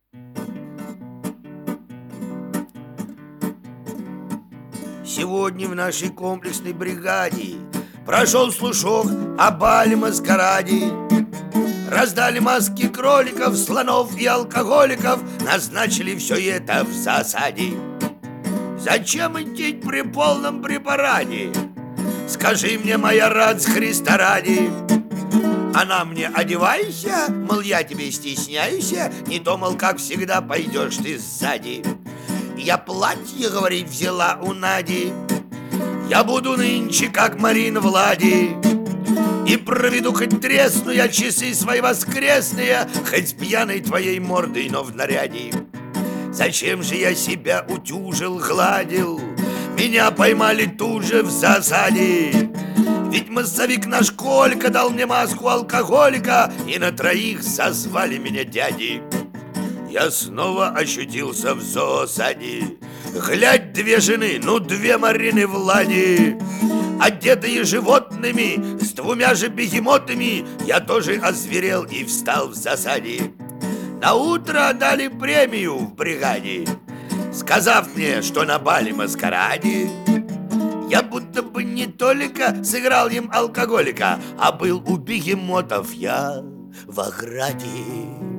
Сегодня в нашей комплексной бригаде прошел слушок о бале-маскараде. Раздали маски кроликов, слонов и алкоголиков, назначили все это в засаде. Зачем идти при полном препарате? Скажи мне, моя рать, Христа ради. Она мне: одевайся, мол, я тебе стесняюся, не то, мол, как всегда пойдешь ты сзади. Я платье, говорит, взяла у Нади. Я буду нынче, как Марина Влади, и проведу хоть тресну я часы свои воскресные, хоть с пьяной твоей мордой, но в наряде. Зачем же я себя утюжил, гладил? Меня поймали тут же в засаде. Ведь массовик наш Колька дал мне маску алкоголика, и на троих созвали меня дяди. Я снова ощутился в зоосаде. Глядь, две жены, ну две Марины Влади, одетые животными, с двумя же бегемотами, я тоже озверел и встал в засаде. Наутро дали премию в бригаде, сказав мне, что на бале-маскараде я будто бы не только сыграл им алкоголика, а был у бегемотов я в ограде.